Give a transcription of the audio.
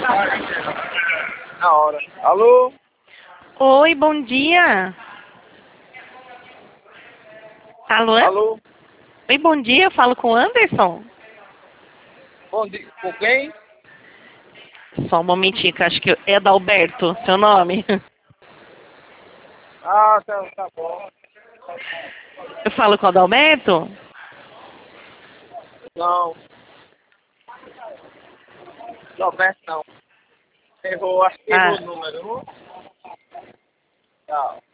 Na hora. Alô? Oi, bom dia. Alô? Alô? Oi, bom dia, eu falo com o Anderson. Bom dia. Com quem? Só um momentinho, que eu acho que é Adalberto, seu nome. Ah, tá bom. Eu falo com o Adalberto? Não. Roberto não. Errou, acho que errou Ah, o número. Tchau.